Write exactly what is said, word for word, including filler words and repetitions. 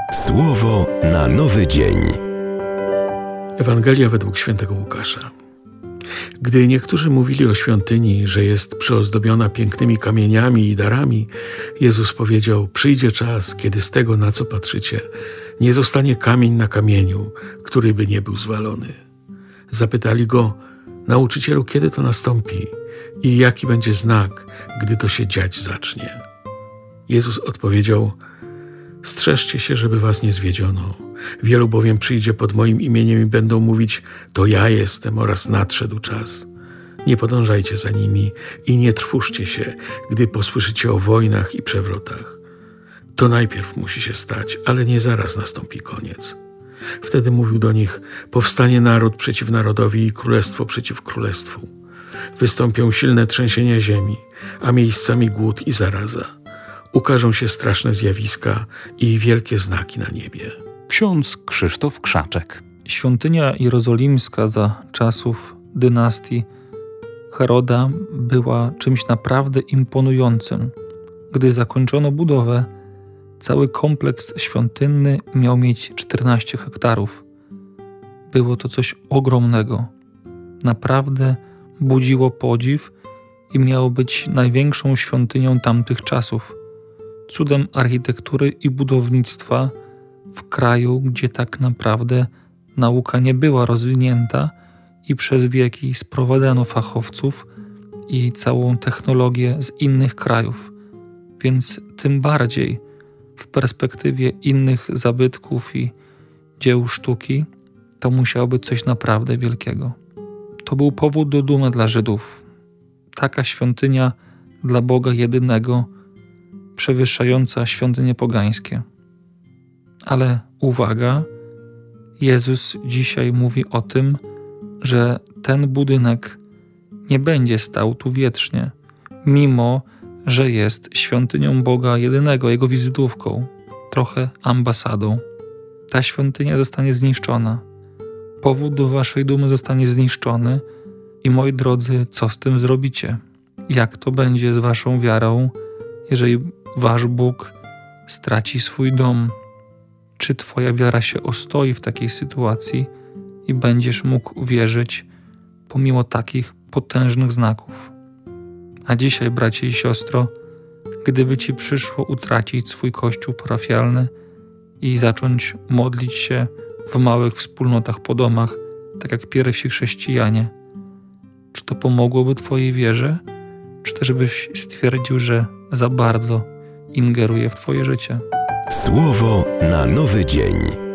Słowo na nowy dzień. Ewangelia według świętego Łukasza. Gdy niektórzy mówili o świątyni, że jest przyozdobiona pięknymi kamieniami i darami, Jezus powiedział: przyjdzie czas, kiedy z tego, na co patrzycie, nie zostanie kamień na kamieniu, który by nie był zwalony. Zapytali go: nauczycielu, kiedy to nastąpi i jaki będzie znak, gdy to się dziać zacznie? Jezus odpowiedział: strzeżcie się, żeby was nie zwiedziono. Wielu bowiem przyjdzie pod moim imieniem i będą mówić: to ja jestem, oraz nadszedł czas. Nie podążajcie za nimi i nie trwóżcie się, gdy posłyszycie o wojnach i przewrotach. To najpierw musi się stać, ale nie zaraz nastąpi koniec. Wtedy mówił do nich: powstanie naród przeciw narodowi i królestwo przeciw królestwu. Wystąpią silne trzęsienia ziemi, a miejscami głód i zaraza. Ukażą się straszne zjawiska i wielkie znaki na niebie. Ksiądz Krzysztof Krzaczek. Świątynia jerozolimska za czasów dynastii Heroda była czymś naprawdę imponującym. Gdy zakończono budowę, cały kompleks świątynny miał mieć czternaście hektarów. Było to coś ogromnego. Naprawdę budziło podziw i miało być największą świątynią tamtych czasów. Cudem architektury i budownictwa w kraju, gdzie tak naprawdę nauka nie była rozwinięta i przez wieki sprowadzano fachowców i całą technologię z innych krajów. Więc tym bardziej w perspektywie innych zabytków i dzieł sztuki to musiało być coś naprawdę wielkiego. To był powód do dumy dla Żydów. Taka świątynia dla Boga jedynego, przewyższająca świątynie pogańskie. Ale uwaga, Jezus dzisiaj mówi o tym, że ten budynek nie będzie stał tu wiecznie, mimo że jest świątynią Boga jedynego, Jego wizytówką, trochę ambasadą. Ta świątynia zostanie zniszczona. Powód do waszej dumy zostanie zniszczony i moi drodzy, co z tym zrobicie? Jak to będzie z waszą wiarą, jeżeli wasz Bóg straci swój dom? Czy twoja wiara się ostoi w takiej sytuacji i będziesz mógł wierzyć pomimo takich potężnych znaków? A dzisiaj, bracie i siostro, gdyby ci przyszło utracić swój kościół parafialny i zacząć modlić się w małych wspólnotach po domach, tak jak pierwsi chrześcijanie, czy to pomogłoby twojej wierze? Czy też byś stwierdził, że za bardzo ingeruje w twoje życie? Słowo na nowy dzień.